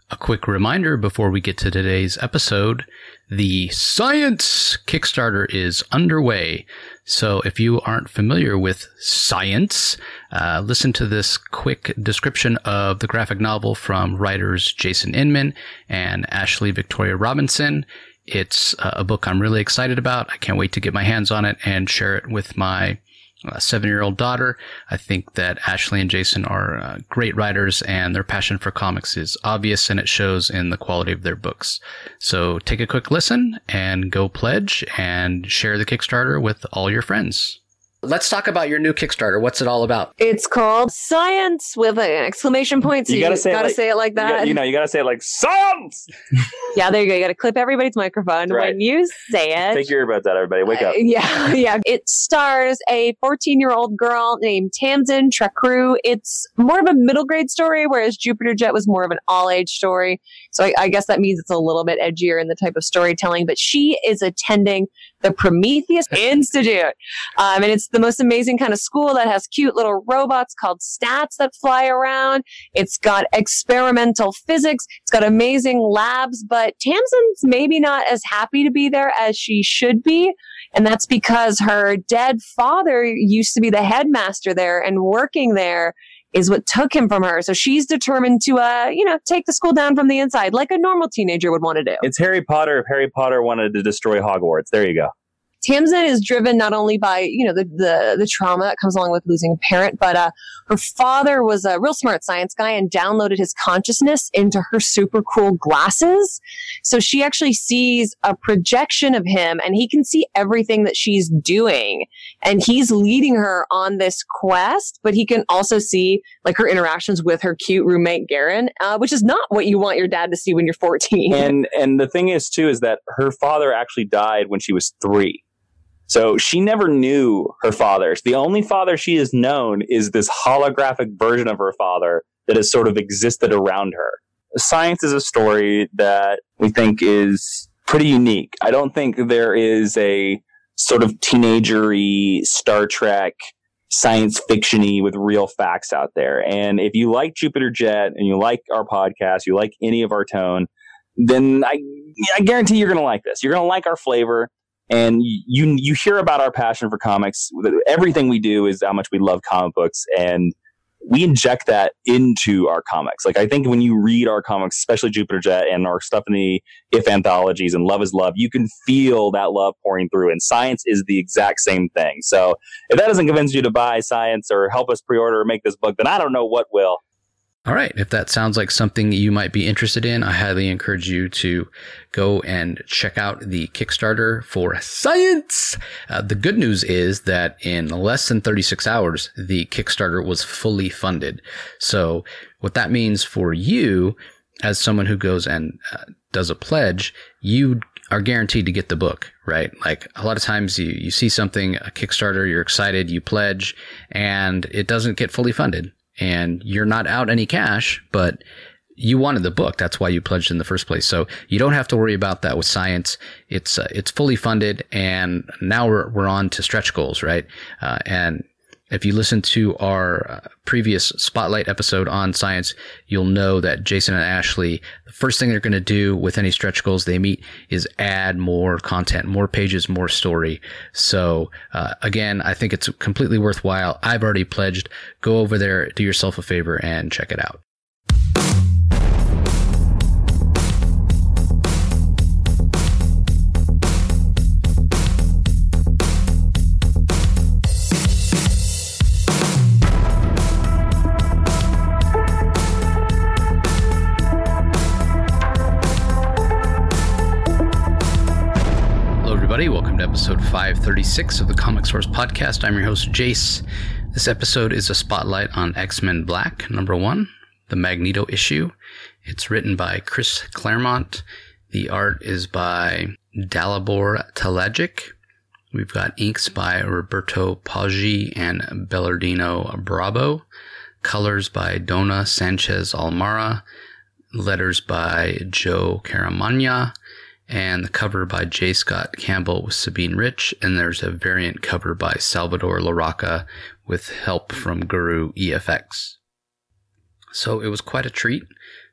A quick reminder before we get to today's episode, the Science Kickstarter is underway. So if you aren't familiar with science, listen to this quick description of the graphic novel from writers Jason Inman and Ashley Victoria Robinson. It's a book I'm really excited about. I can't wait to get my hands on it and share it with my 7-year-old daughter. I think that Ashley and Jason are great writers, and their passion for comics is obvious, and it shows in the quality of their books. So take a quick listen and go pledge and share the Kickstarter with all your friends. Let's talk about your new Kickstarter. What's it all about? It's called Science with an exclamation point. So you gotta say it like that. You gotta say it like science. Yeah, there you go. You gotta clip everybody's microphone when you say it. Take your earbuds out, everybody. Wake up. Yeah. It stars a 14-year-old girl named Tamsin Trakru. It's more of a middle grade story, whereas Jupiter Jet was more of an all-age story. So I guess that means it's a little bit edgier in the type of storytelling. But she is attending the Prometheus Institute. And it's the most amazing kind of school that has cute little robots called stats that fly around. It's got experimental physics. It's got amazing labs, but Tamsin's maybe not as happy to be there as she should be. And that's because her dead father used to be the headmaster there, and working there is what took him from her. So she's determined to, take the school down from the inside, like a normal teenager would want to do. It's Harry Potter if Harry Potter wanted to destroy Hogwarts. There you go. Tamsin is driven not only by, the trauma that comes along with losing a parent, but her father was a real smart science guy and downloaded his consciousness into her super cool glasses. So she actually sees a projection of him, and he can see everything that she's doing. And he's leading her on this quest, but he can also see like her interactions with her cute roommate, Garen, which is not what you want your dad to see when you're 14. And the thing is, too, is that her father actually died when she was 3. So she never knew her father. The only father she has known is this holographic version of her father that has sort of existed around her. Science is a story that we think is pretty unique. I don't think there is a sort of teenagery Star Trek science fiction-y with real facts out there. And if you like Jupiter Jet and you like our podcast, you like any of our tone, then I guarantee you're going to like this. You're going to like our flavor. And you hear about our passion for comics. Everything we do is how much we love comic books, and we inject that into our comics. Like, I think when you read our comics, especially Jupiter Jet and our stuff in the If anthologies and Love is Love, you can feel that love pouring through, and Science is the exact same thing. So if that doesn't convince you to buy Science or help us pre-order or make this book, then I don't know what will. All right. If that sounds like something you might be interested in, I highly encourage you to go and check out the Kickstarter for Science. The good news is that in less than 36 hours, the Kickstarter was fully funded. So what that means for you, as someone who goes and does a pledge, you are guaranteed to get the book, right? Like, a lot of times you see something, a Kickstarter, you're excited, you pledge, and it doesn't get fully funded. And you're not out any cash, but you wanted the book. That's why you pledged in the first place. So you don't have to worry about that with Science. It's fully funded, and now we're on to stretch goals, right? And if you listen to our previous Spotlight episode on Science, you'll know that Jason and Ashley, the first thing they're going to do with any stretch goals they meet is add more content, more pages, more story. So again, I think it's completely worthwhile. I've already pledged. Go over there, do yourself a favor, and check it out. Welcome to episode 536 of the Comic Source Podcast. I'm your host, Jace. This episode is a spotlight on X-Men Black, #1, the Magneto issue. It's written by Chris Claremont. The art is by Dalibor Talajic. We've got inks by Roberto Poggi and Bellardino Bravo. Colors by Dona Sanchez Almara. Letters by Joe Caramagna. And the cover by J. Scott Campbell with Sabine Rich. And there's a variant cover by Salvador Larroca with help from Guru EFX. So it was quite a treat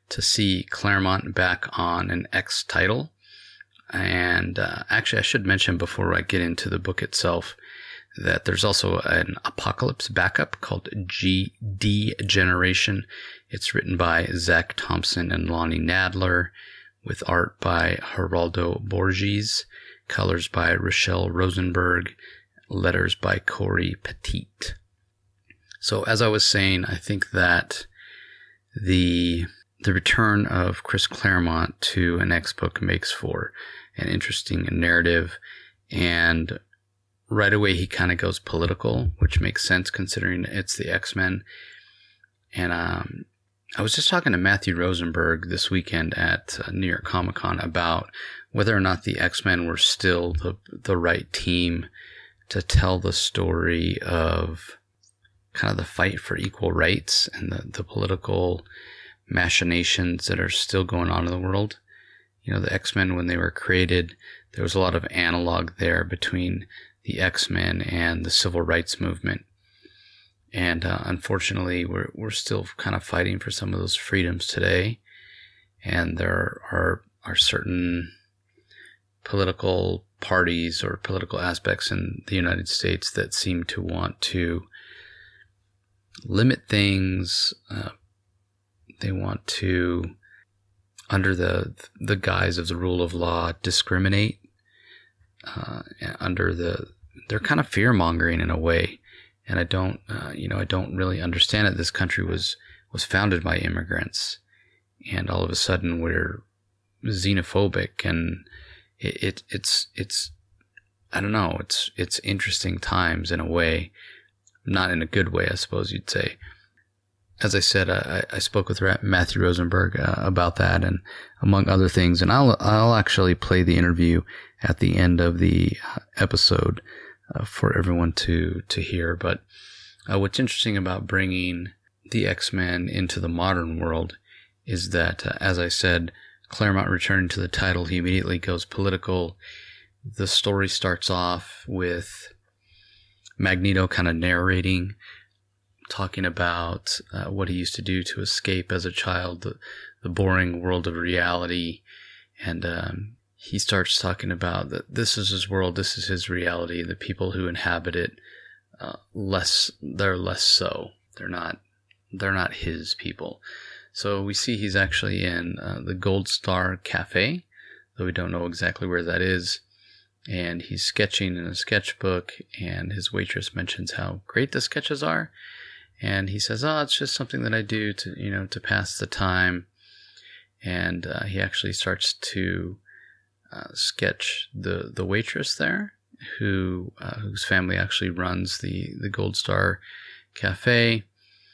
to see Claremont back on an X title. And actually, I should mention before I get into the book itself that there's also an Apocalypse backup called GD Generation. It's written by Zach Thompson and Lonnie Nadler, with art by Geraldo Borges, colors by Rochelle Rosenberg, letters by Corey Petit. So as I was saying, I think that the return of Chris Claremont to an X book makes for an interesting narrative, and right away he kind of goes political, which makes sense considering it's the X-Men. And I was just talking to Matthew Rosenberg this weekend at New York Comic Con about whether or not the X-Men were still the right team to tell the story of kind of the fight for equal rights and the political machinations that are still going on in the world. You know, the X-Men, when they were created, there was a lot of analog there between the X-Men and the civil rights movement. And unfortunately, we're still kind of fighting for some of those freedoms today. And there are certain political parties or political aspects in the United States that seem to want to limit things. They want to, under the guise of the rule of law, discriminate. They're kind of fear-mongering in a way. And I don't really understand it. This country was founded by immigrants, and all of a sudden we're xenophobic, and it's I don't know. It's interesting times in a way, not in a good way, I suppose you'd say. As I said, I spoke with Matthew Rosenberg about that, and among other things. And I'll actually play the interview at the end of the episode for everyone to hear. But what's interesting about bringing the X-Men into the modern world is that, as I said, Claremont returning to the title, he immediately goes political. The story starts off with Magneto kind of narrating, talking about what he used to do to escape as a child, the boring world of reality. And he starts talking about that this is his world, this is his reality. The people who inhabit it, they're less so. They're not his people. So we see he's actually in the Gold Star Cafe, though we don't know exactly where that is. And he's sketching in a sketchbook, and his waitress mentions how great the sketches are. And he says, "Oh, it's just something that I do to pass the time." And he actually starts to sketch the waitress there, whose family actually runs the Gold Star Cafe.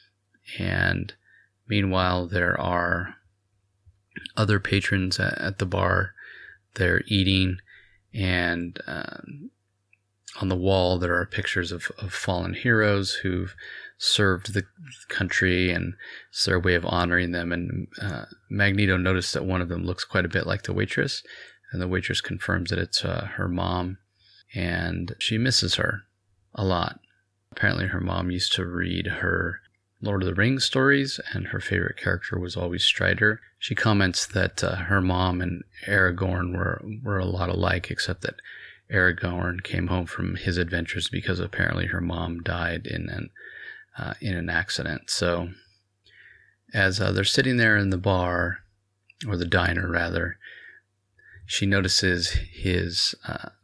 And meanwhile, there are other patrons at the bar. They're eating, and on the wall there are pictures of fallen heroes who've served the country, and it's their way of honoring them. And Magneto noticed that one of them looks quite a bit like the waitress, and the waitress confirms that it's her mom, and she misses her a lot. Apparently her mom used to read her Lord of the Rings stories, and her favorite character was always Strider. She comments that her mom and Aragorn were a lot alike, except that Aragorn came home from his adventures because apparently her mom died in an accident. So as they're sitting there in the bar, or the diner rather, she notices his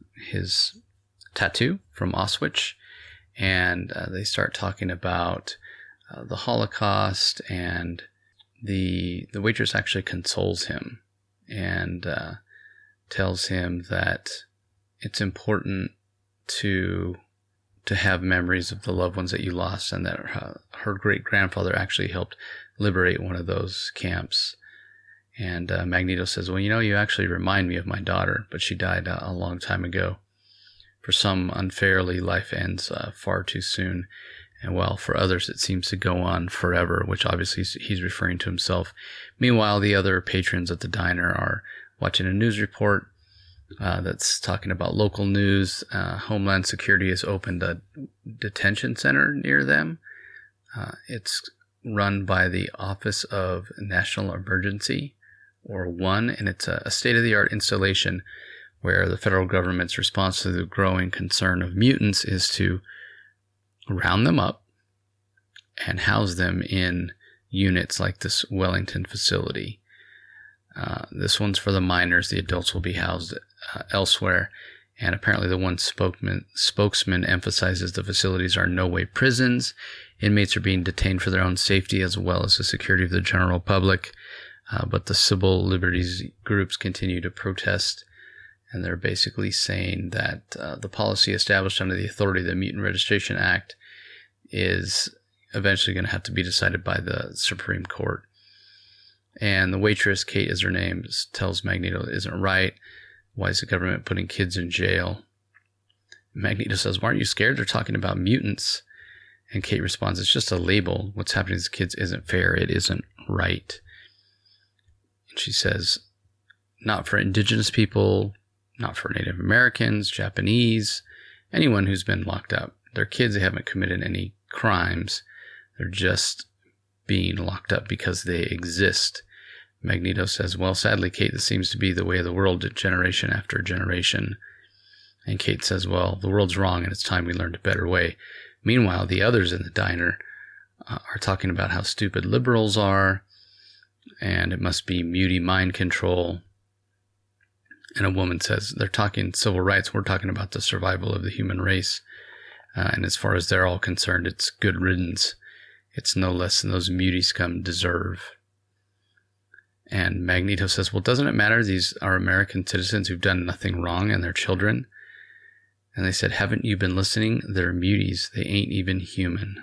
tattoo from Auschwitz, and they start talking about the Holocaust, and the waitress actually consoles him and tells him that it's important to have memories of the loved ones that you lost, and that her great-grandfather actually helped liberate one of those camps. And Magneto says, "Well, you actually remind me of my daughter, but she died a long time ago. For some, unfairly, life ends far too soon. And while for others it seems to go on forever," which obviously he's referring to himself. Meanwhile, the other patrons at the diner are watching a news report that's talking about local news. Homeland Security has opened a detention center near them. It's run by the Office of National Emergency, or ONE, and it's a state-of-the-art installation where the federal government's response to the growing concern of mutants is to round them up and house them in units like this Wellington facility. This one's for the minors. The adults will be housed elsewhere. And apparently the one spokesman emphasizes the facilities are in no way prisons. Inmates are being detained for their own safety as well as the security of the general public. But the civil liberties groups continue to protest. And they're basically saying that the policy established under the authority of the Mutant Registration Act is eventually going to have to be decided by the Supreme Court. And the waitress, Kate is her name, tells Magneto it isn't right. Why is the government putting kids in jail? Magneto says, why aren't you scared? They're talking about mutants. And Kate responds, it's just a label. What's happening to these kids isn't fair. It isn't right. And she says, not for indigenous people, not for Native Americans, Japanese, anyone who's been locked up. They're kids. They haven't committed any crimes. They're just being locked up because they exist. Magneto says, well, sadly, Kate, this seems to be the way of the world generation after generation. And Kate says, well, the world's wrong and it's time we learned a better way. Meanwhile, the others in the diner are talking about how stupid liberals are and it must be mutie mind control. And a woman says, they're talking civil rights. We're talking about the survival of the human race. And as far as they're all concerned, it's good riddance. It's no less than those mutie scum deserve. And Magneto says, well, doesn't it matter? These are American citizens who've done nothing wrong and their children. And they said, haven't you been listening? They're muties. They ain't even human.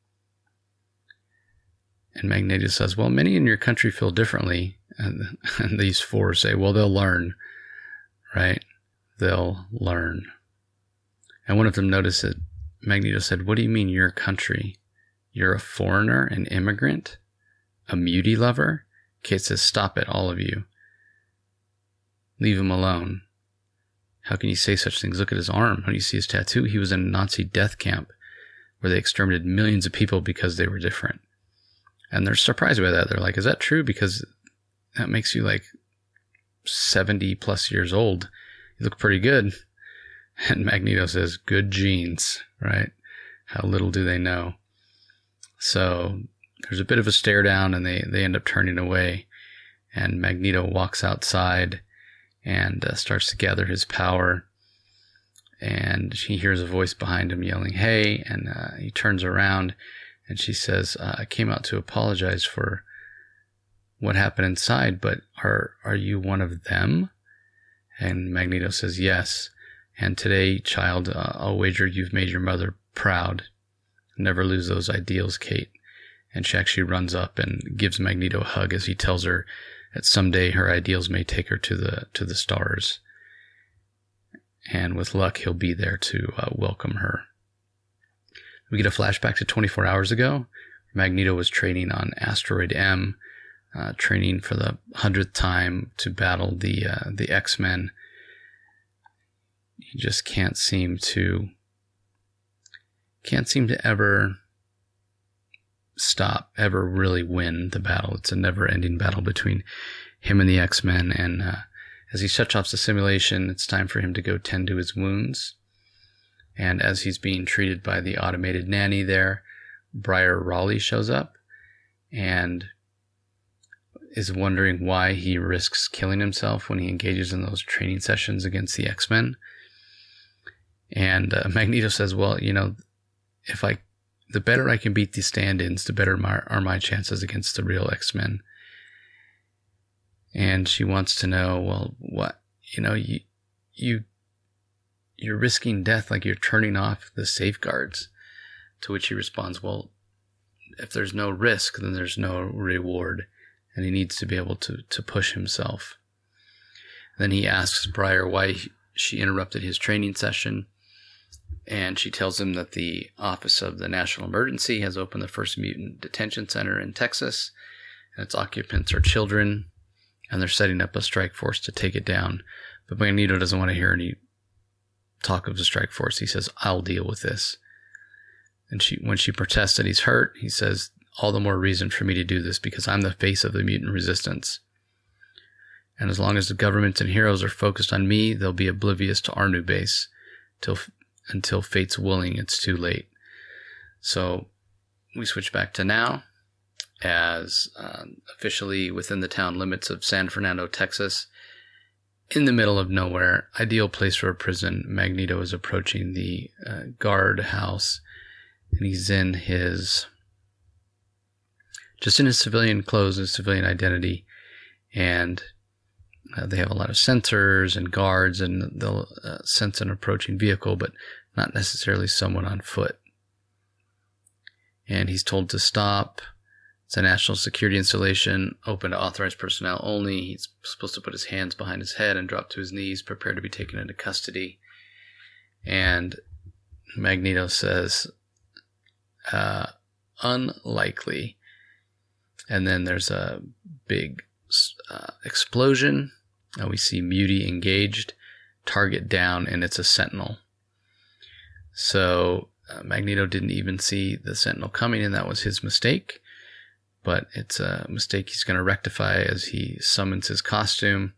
And Magneto says, well, many in your country feel differently. And these four say, well, they'll learn, right? They'll learn. And one of them noticed that Magneto said, what do you mean your country? You're a foreigner, an immigrant, a mutie lover? Kate says, stop it, all of you. Leave him alone. How can you say such things? Look at his arm. How do you see his tattoo? He was in a Nazi death camp where they exterminated millions of people because they were different. And they're surprised by that. They're like, is that true? Because that makes you like 70 plus years old. You look pretty good. And Magneto says, good genes, right? How little do they know? So there's a bit of a stare down and they end up turning away. And Magneto walks outside and starts to gather his power. And he hears a voice behind him yelling, hey, and he turns around and she says, I came out to apologize for what happened inside, but are you one of them? And Magneto says, yes. And today, child, I'll wager you've made your mother proud. Never lose those ideals, Kate. And she actually runs up and gives Magneto a hug as he tells her that someday her ideals may take her to the stars. And with luck, he'll be there to welcome her. We get a flashback to 24 hours ago. Magneto was training on Asteroid M, training for the 100th time to battle the X-Men. He just can't seem to ever stop, ever really win the battle. It's a never-ending battle between him and the X-Men. And as he shuts off the simulation, it's time for him to go tend to his wounds. And as he's being treated by the automated nanny there, Briar Raleigh shows up and is wondering why he risks killing himself when he engages in those training sessions against the X-Men. And Magneto says, well, you know, the better I can beat the stand-ins, the better are my chances against the real X-Men. And she wants to know, well, what, you know, you're risking death, like you're turning off the safeguards. To which he responds, well, if there's no risk, then there's no reward. And he needs to be able to push himself. Then he asks Briar why she interrupted his training session. And she tells him that the Office of the National Emergency has opened the first mutant detention center in Texas. And its occupants are children. And they're setting up a strike force to take it down. But Magneto doesn't want to hear any talk of the strike force. He says, I'll deal with this. And when she protests that he's hurt, he says, all the more reason for me to do this because I'm the face of the mutant resistance. And as long as the governments and heroes are focused on me, they'll be oblivious to our new base until fate's willing it's too late. So we switch back to now as officially within the town limits of San Fernando, Texas, in the middle of nowhere, ideal place for a prison. Magneto is approaching the guard house, and he's in his civilian clothes and civilian identity, and they have a lot of sensors and guards, and they'll sense an approaching vehicle, but not necessarily someone on foot. And he's told to stop. It's a national security installation, open to authorized personnel only. He's supposed to put his hands behind his head and drop to his knees, prepared to be taken into custody. And Magneto says, unlikely. And then there's a big explosion. We see Muty engaged, target down, and it's a Sentinel. So Magneto didn't even see the Sentinel coming, and that was his mistake. But it's a mistake he's going to rectify as he summons his costume.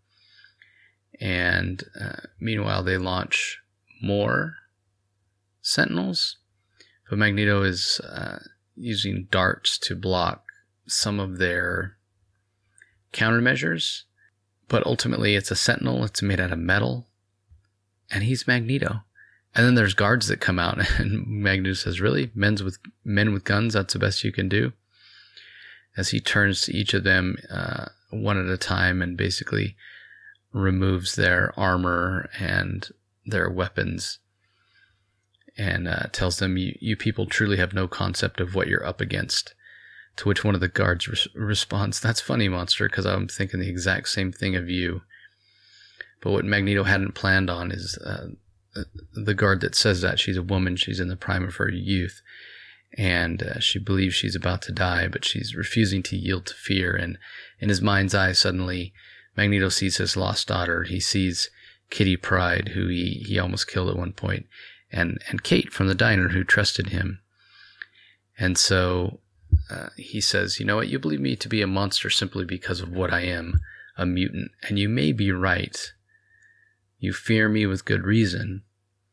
And meanwhile, they launch more Sentinels. But Magneto is using darts to block some of their countermeasures. But ultimately, it's a Sentinel. It's made out of metal. And he's Magneto. And then there's guards that come out. And Magneto says, really? Men with guns? That's the best you can do? As he turns to each of them one at a time and basically removes their armor and their weapons and tells them, you people truly have no concept of what you're up against. To which one of the guards responds, that's funny, monster, because I'm thinking the exact same thing of you. But what Magneto hadn't planned on is the guard that says that, she's a woman, she's in the prime of her youth. And she believes she's about to die, but she's refusing to yield to fear. And in his mind's eye, suddenly, Magneto sees his lost daughter. He sees Kitty Pryde, who he almost killed at one point, and Kate from the diner, who trusted him. And so he says, you know what, you believe me to be a monster simply because of what I am, a mutant. And you may be right. You fear me with good reason,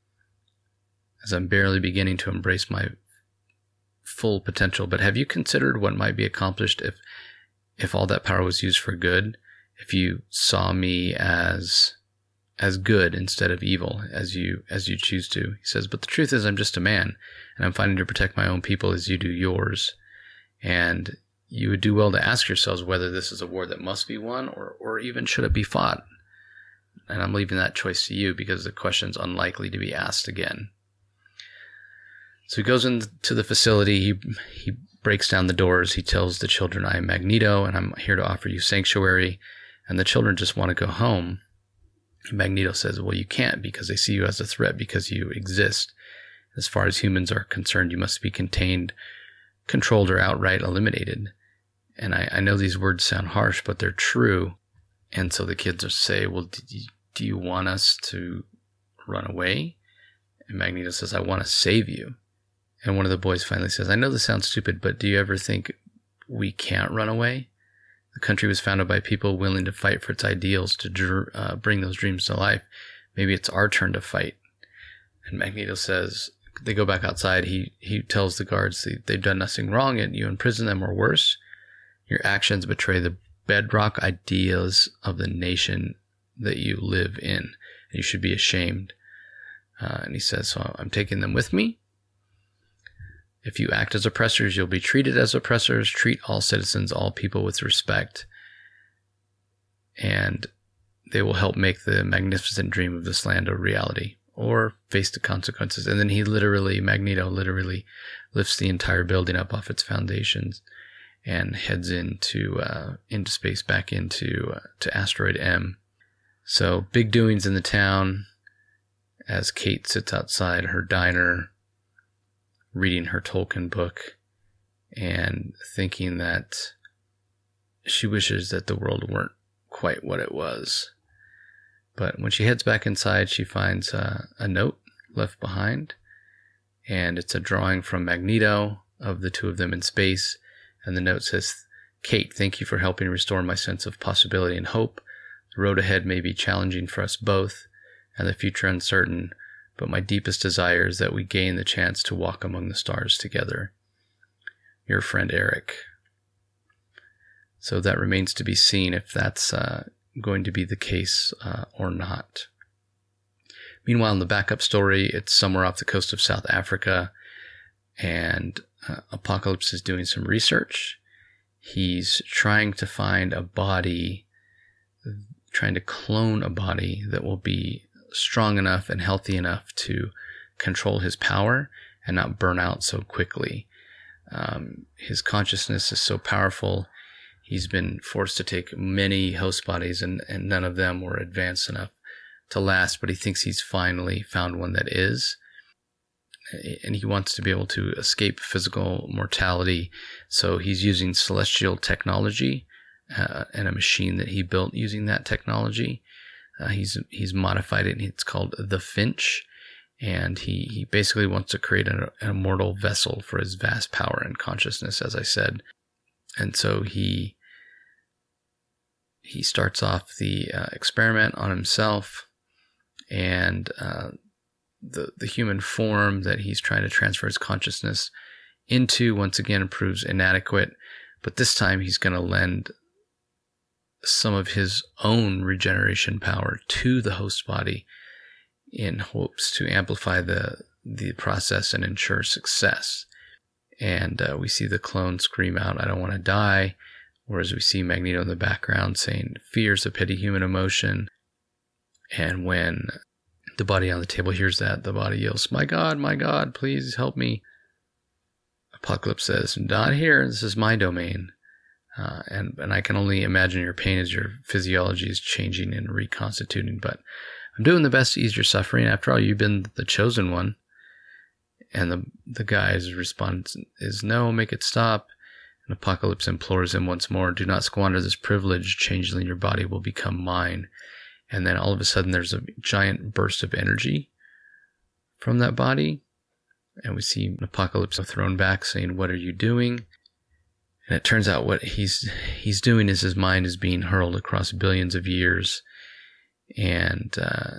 as I'm barely beginning to embrace my full potential. But have you considered what might be accomplished if all that power was used for good? If you saw me as good instead of evil, as you choose to. He says, but the truth is I'm just a man, and I'm fighting to protect my own people as you do yours. And you would do well to ask yourselves whether this is a war that must be won, or even should it be fought. And I'm leaving that choice to you because the question's unlikely to be asked again. So he goes into the facility, he breaks down the doors, he tells the children, I am Magneto, and I'm here to offer you sanctuary. And the children just want to go home. And Magneto says, well, you can't, because they see you as a threat, because you exist. As far as humans are concerned, you must be contained, controlled, or outright eliminated. And I know these words sound harsh, but they're true. And so the kids say, well, do you want us to run away? And Magneto says, I want to save you. And one of the boys finally says, I know this sounds stupid, but do you ever think we can't run away? The country was founded by people willing to fight for its ideals to bring those dreams to life. Maybe it's our turn to fight. And Magneto says, they go back outside. He tells the guards they've done nothing wrong and you imprison them or worse. Your actions betray the bedrock ideas of the nation that you live in. And you should be ashamed. And he says, so I'm taking them with me. If you act as oppressors, you'll be treated as oppressors. Treat all citizens, all people with respect. And they will help make the magnificent dream of this land a reality, or face the consequences. And then Magneto literally lifts the entire building up off its foundations and heads into space, back into Asteroid M. So big doings in the town as Kate sits outside her diner, reading her Tolkien book and thinking that she wishes that the world weren't quite what it was. But when she heads back inside, she finds a note left behind, and it's a drawing from Magneto of the two of them in space And the note says, Kate, thank you for helping restore my sense of possibility and hope. The road ahead may be challenging for us both, and the future uncertain, but my deepest desire is that we gain the chance to walk among the stars together. Your friend, Eric. So that remains to be seen if that's going to be the case or not. Meanwhile, in the backup story, it's somewhere off the coast of South Africa, and Apocalypse is doing some research. He's trying to find a body, trying to clone a body that will be strong enough and healthy enough to control his power and not burn out so quickly. His consciousness is so powerful. He's been forced to take many host bodies, and none of them were advanced enough to last, but he thinks he's finally found one that is. And he wants to be able to escape physical mortality. So he's using celestial technology and a machine that he built using that technology. He's modified it, and it's called the Finch. And he basically wants to create an immortal vessel for his vast power and consciousness, as I said. And so he starts off the experiment on himself, and the human form that he's trying to transfer his consciousness into once again proves inadequate, but this time he's going to lend some of his own regeneration power to the host body in hopes to amplify the process and ensure success. And we see the clone scream out, "I don't want to die," whereas we see Magneto in the background saying, "Fear's a petty human emotion." And when the body on the table hears that, the body yells, my God, please help me." Apocalypse says, "Not here, this is my domain." And I can only imagine your pain as your physiology is changing and reconstituting, but I'm doing the best to ease your suffering. After all, you've been the chosen one. And the guy's response is, "No, make it stop." And Apocalypse implores him once more, "Do not squander this privilege. Changeling, your body will become mine." And then all of a sudden there's a giant burst of energy from that body. And we see Apocalypse thrown back saying, "What are you doing?" And it turns out what he's doing is his mind is being hurled across billions of years. And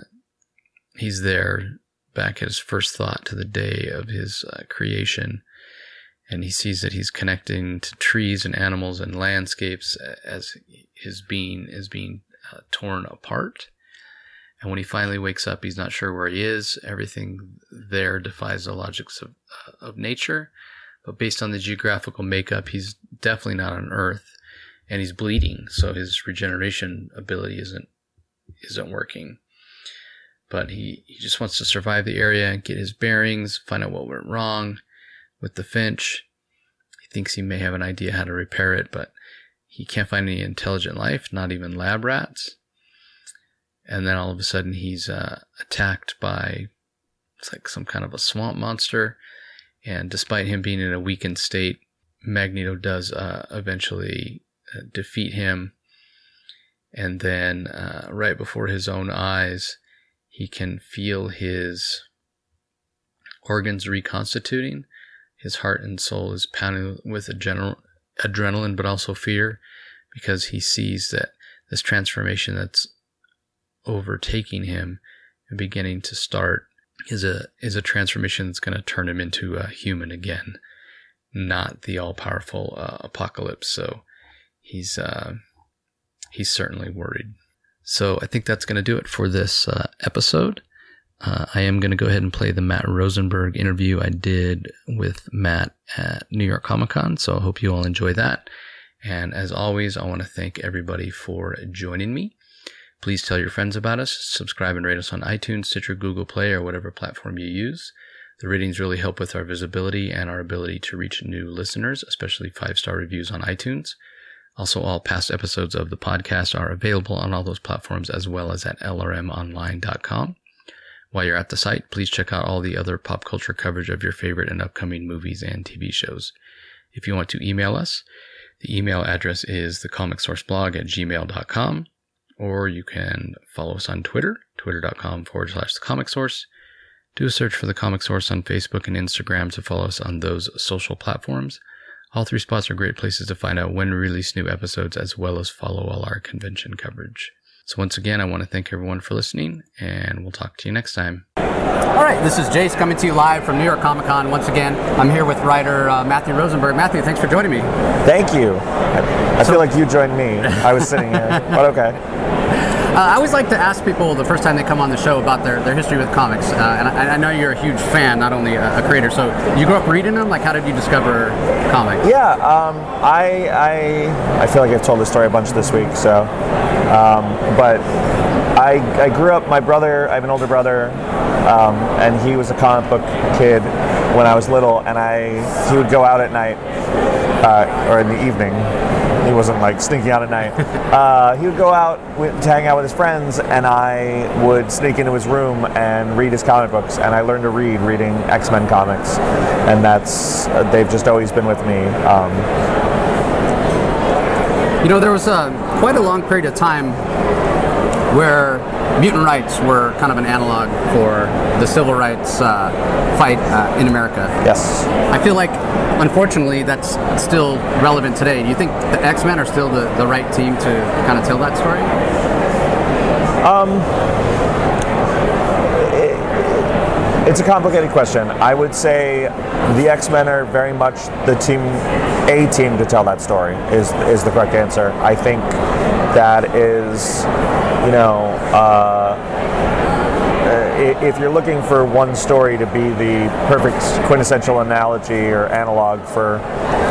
he's there back at his first thought to the day of his creation. And he sees that he's connecting to trees and animals and landscapes as his being is being torn apart. And when he finally wakes up, he's not sure where he is. Everything there defies the logics of nature. But based on the geographical makeup, he's definitely not on Earth, and he's bleeding, so his regeneration ability isn't working. But he just wants to survive the area, get his bearings, find out what went wrong with the Finch. He thinks he may have an idea how to repair it, but he can't find any intelligent life, not even lab rats. And then all of a sudden he's attacked by, it's like some kind of a swamp monster. And despite him being in a weakened state, Magneto does eventually defeat him. And then right before his own eyes, he can feel his organs reconstituting. His heart and soul is pounding with adrenaline, but also fear, because he sees that this transformation that's overtaking him and beginning to start is a transformation that's going to turn him into a human again, not the all-powerful Apocalypse. So he's certainly worried. So I think that's going to do it for this episode. I am going to go ahead and play the Matt Rosenberg interview I did with Matt at New York Comic Con. So I hope you all enjoy that. And as always, I want to thank everybody for joining me. Please tell your friends about us. Subscribe and rate us on iTunes, Stitcher, Google Play, or whatever platform you use. The ratings really help with our visibility and our ability to reach new listeners, especially 5-star reviews on iTunes. Also, all past episodes of the podcast are available on all those platforms, as well as at lrmonline.com. While you're at the site, please check out all the other pop culture coverage of your favorite and upcoming movies and TV shows. If you want to email us, the email address is thecomicsourceblog@gmail.com. Or you can follow us on Twitter, twitter.com/thecomicsource. Do a search for The Comic Source on Facebook and Instagram to follow us on those social platforms. All three spots are great places to find out when we release new episodes, as well as follow all our convention coverage. So once again, I want to thank everyone for listening, and we'll talk to you next time. All right, this is Jace coming to you live from New York Comic Con. Once again, I'm here with writer Matthew Rosenberg. Matthew, thanks for joining me. Thank you. I feel like you joined me. I was sitting here, but okay. I always like to ask people the first time they come on the show about their history with comics. And I know you're a huge fan, not only a creator. So you grew up reading them? Like, how did you discover comics? Yeah, I feel like I've told this story a bunch this week. So, but I grew up. My brother, I have an older brother, and he was a comic book kid when I was little, and he would go out at night or in the evening. He wasn't like sneaking out at night. He would go out to hang out with his friends, and I would sneak into his room and read his comic books. And I learned to reading X-Men comics, and they've just always been with me. There was quite a long period of time where mutant rights were kind of an analog for the civil rights fight in America. Yes. I feel like, unfortunately, that's still relevant today. Do you think the X-Men are still the right team to kind of tell that story? It's a complicated question. I would say the X-Men are very much a team to tell that story is the correct answer. I think that is, if you're looking for one story to be the perfect quintessential analogy or analog for,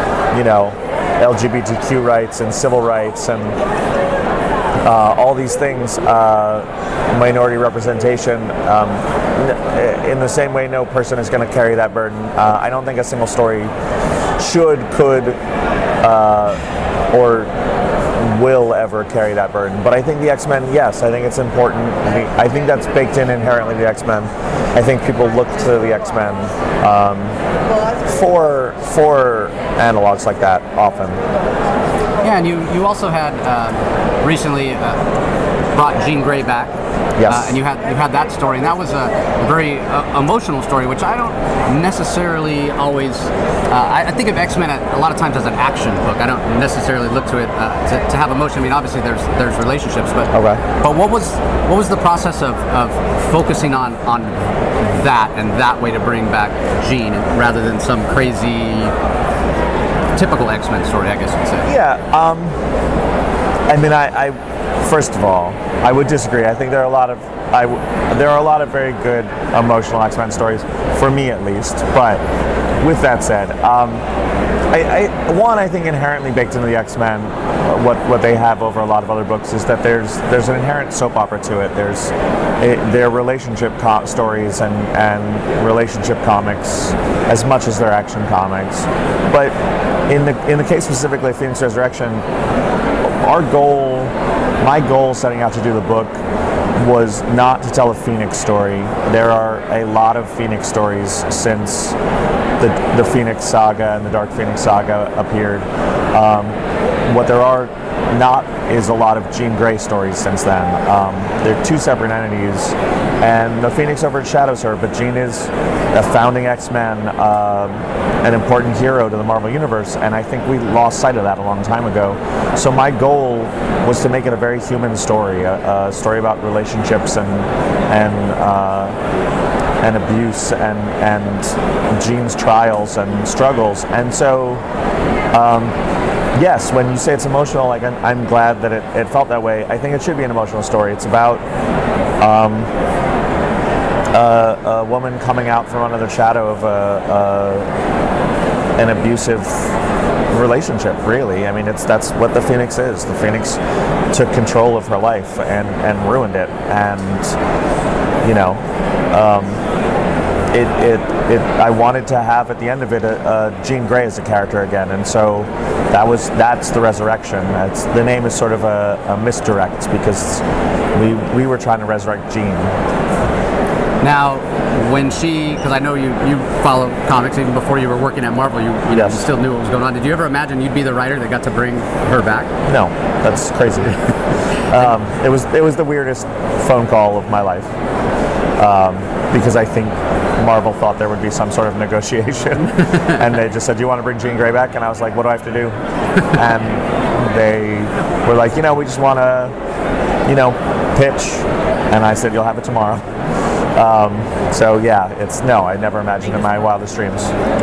LGBTQ rights and civil rights and all these things, minority representation, in the same way no person is going to carry that burden. I don't think a single story could, or will ever carry that burden. But I think the X-Men, yes, I think it's important. I think that's baked in inherently to the X-Men. I think people look to the X-Men for analogs like that often. Yeah, and you also had recently brought Jean Grey back. Yes. And you had that story, and that was a very emotional story, which I don't necessarily always. I think of X-Men a lot of times as an action book. I don't necessarily look to it to have emotion. I mean, obviously there's relationships, but okay. But what was the process of focusing on that and that way to bring back Jean rather than some crazy typical X-Men story, I guess you'd say? Yeah. I mean, I first of all, I would disagree. I think there are a lot of very good emotional X-Men stories, for me at least. But with that said, I think inherently baked into the X-Men, what they have over a lot of other books is that there's an inherent soap opera to it. Their relationship stories and relationship comics as much as their action comics. But in the case specifically of Phoenix Resurrection, my goal setting out to do the book was not to tell a Phoenix story. There are a lot of Phoenix stories since the Phoenix Saga and the Dark Phoenix Saga appeared. What there are not is a lot of Jean Grey stories since then. They're two separate entities, and the Phoenix overshadows her, but Jean is a founding X-Men, an important hero to the Marvel Universe, and I think we lost sight of that a long time ago. So my goal was to make it a very human story, a story about relationships and abuse and Jean's trials and struggles. And so, yes, when you say it's emotional, like I'm glad that it felt that way. I think it should be an emotional story. It's about a woman coming out from under the shadow of an abusive relationship, really. I mean, that's what the Phoenix is. The Phoenix took control of her life and ruined it. And, I wanted to have at the end of it Jean Grey as a character again, and so that's the resurrection. The name is sort of a misdirect because we were trying to resurrect Jean. Now, because I know you follow comics even before you were working at Marvel, you Yes. still knew what was going on. Did you ever imagine you'd be the writer that got to bring her back? No, that's crazy. It was the weirdest phone call of my life. because I think Marvel thought there would be some sort of negotiation, and they just said, "Do you want to bring Jean Grey back?" And I was like, "What do I have to do?" And they were like, "We just want to, pitch." And I said, "You'll have it tomorrow." So yeah, I never imagined in my wildest dreams.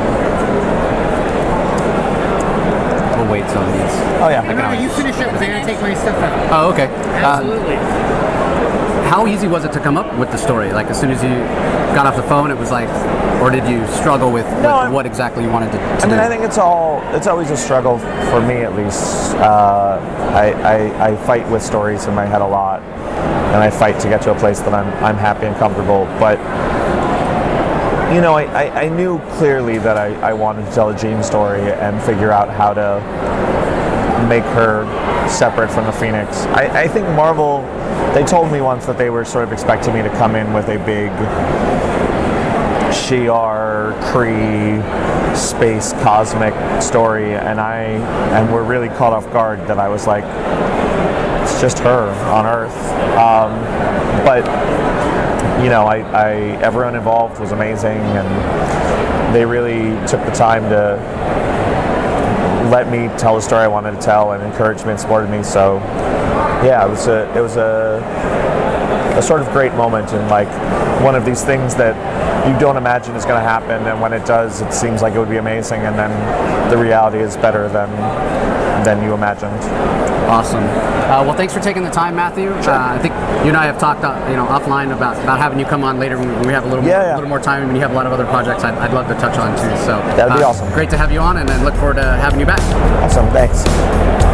We'll wait till these. Oh yeah. No, you finish up because I gotta take my stuff out. Oh, okay. Absolutely. How easy was it to come up with the story? Like, as soon as you got off the phone, it was like, or did you struggle with what exactly you wanted to do? I think it's always a struggle for me, at least. I fight with stories in my head a lot, and I fight to get to a place that I'm happy and comfortable. But I knew clearly that I wanted to tell a Jean story and figure out how to make her separate from the Phoenix. I think Marvel, they told me once that they were sort of expecting me to come in with a big Shi'ar, Kree, space, cosmic story, and were really caught off guard that I was like, it's just her on Earth. But everyone involved was amazing, and they really took the time to let me tell the story I wanted to tell and encouraged me and supported me. So yeah, it was a sort of great moment, and like one of these things that you don't imagine is going to happen, and when it does, it seems like it would be amazing, and then the reality is better than you imagined. Awesome. Well, thanks for taking the time, Matthew. I think you and I have talked, offline about having you come on later when we have a little more time, and you have a lot of other projects I'd love to touch on too. So that'd be awesome. Great to have you on, and I look forward to having you back. Awesome. Thanks.